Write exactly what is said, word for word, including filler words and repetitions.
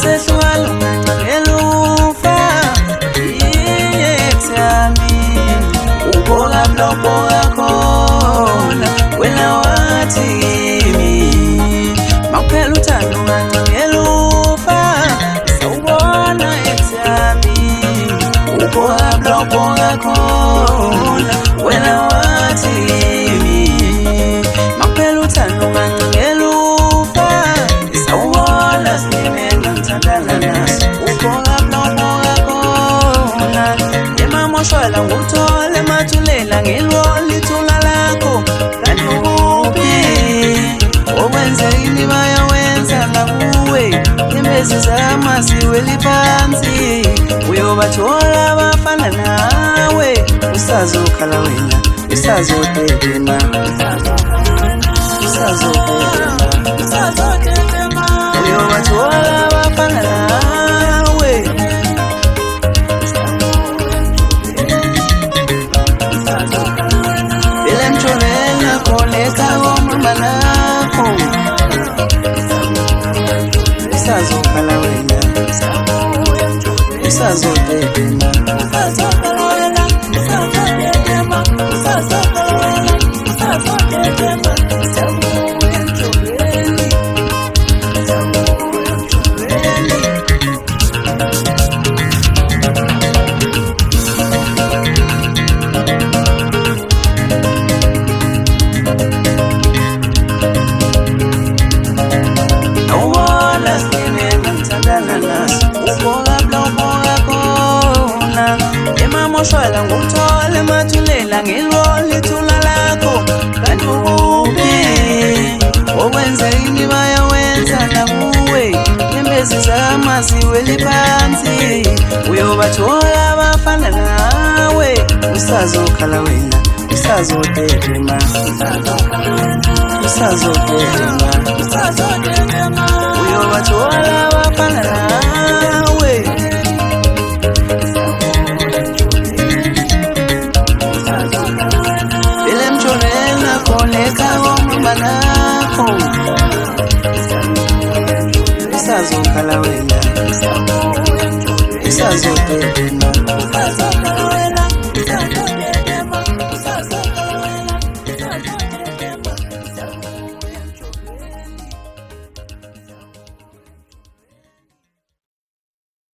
sehlwala ngelufa yeyethami ubola mlobo khona wena wathi kimi maphela uthando ngelufa sawubona ethami ubola mlobo khona wena wathi kimi maphela uthando ngelufa sawubona simena ngithandana naso ubola mlobo khona emamoshwala nguthole mathulela ngilwoli thula lakho kanti okwenza ini bayawenza ngakuwe imbezi zamasiweli phansi uyobathola abafana nawe usazokhala wena usazodedema usazodedema uyobathola abafana nawe bilemtholela koleka ngomama nakho usazokhala wena usazodedema emoshwala nguthole mathulela ngilwoli thula lakho kanti ukuphi okwenza ini bayawenza nakuwe imbezi zamasiweli phansi uyobathola abafana nawe usazokhala wena usazodedema usazodedema uyobathola abafana nawe bilemtholela koleka ngomama nakho usazokhala wena usazodedema